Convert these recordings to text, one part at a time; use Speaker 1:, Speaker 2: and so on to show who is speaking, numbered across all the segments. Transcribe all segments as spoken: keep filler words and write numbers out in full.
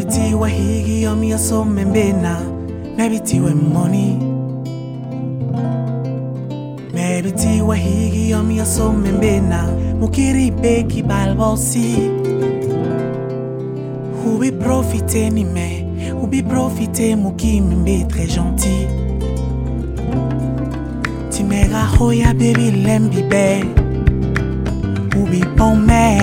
Speaker 1: Maybe wa higi yomi aso membena. Maybe tiwe money. Maybe tiwa higi yomi aso membena. Mukiri beki balbosi. Ou bi profiter ni me. Ou bi profiter muki membe très gentil. Ti mega hoya baby lembi be. Ou bi bon me.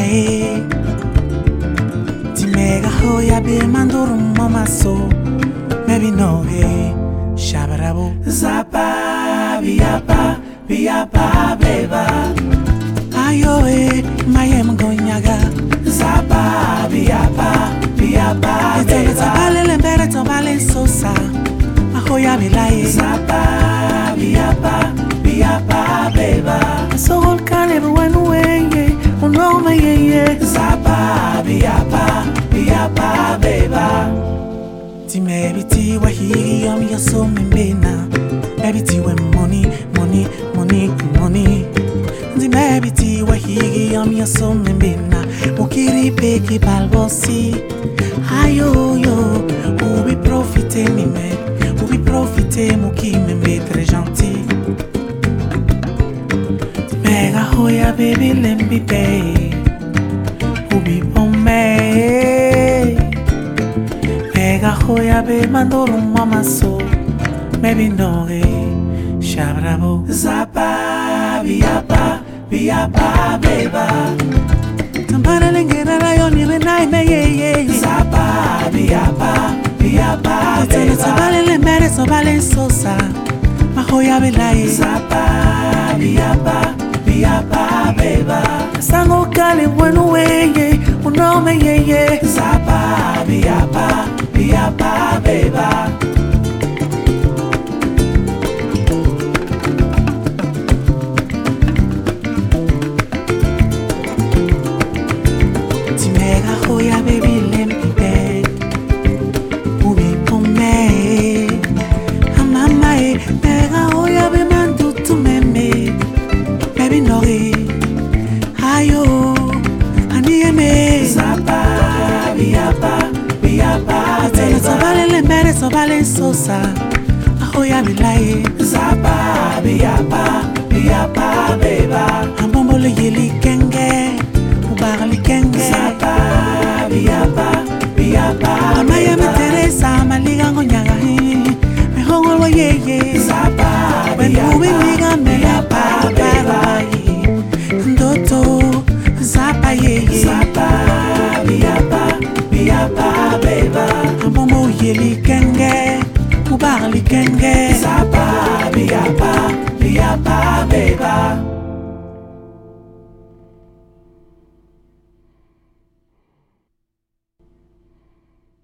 Speaker 1: Ti mega hoya be mandoro mama so. Maybe no hey. Shabarabo. Zapa biapa biapa beba. Ayo eh mayem gonyaga. Zapa biapa biapa beba. It's a balele mbere to balen sosa. Ahoya bilaye. Zapa biapa biapa beba. So all can everyone way. Oh no my yeah. Zapa biapa biapa beba. Ti maybe ti wa higi yomi yaso membena. Maybe ti we money, money, money, money. Ti maybe ti wa higi yomi yaso membena. Mukiri peki balbosi. Ayo yo, ou bi profiter ni me. Ou bi profiter muki membe très gentil. Ti mega hoya baby lembi be. Ou bi pombe. Mega hoya be mandoro mama so. Maybe no hey, shabrabo. Zapa biapa biapa beba. Tambara lengera la yoni renai me ye ye. Zapa biapa biapa beba. Tele tabale le mere so bale sosa. Mahoya belai. Zapa biapa biapa beba. Sango kale bueno weye, uno me ye ye. Zapa biapa biapa beba. Ti mega hoya baby lembi be. Ubi pome. Amama e mega hoya be mandu tu meme. Baby nori. Ayo anieme. Zapa biapa biapa. Tele sobale le mere sobale sosa. Ahoya bilaye. Zapa biapa biapa beba. Ambombo le yeli kenge. Ubarli kenge. Zapa biapa biapa. Amaya me Teresa maliga ngonyaga hi. Me hongol wa yeye. Zapa biapa biapa me apa beba. Ndoto zapa yeye. Zapa biapa biapa beba. Ambombo yeli kenge. Ubarli kenge. Zapa biapa biapa beba.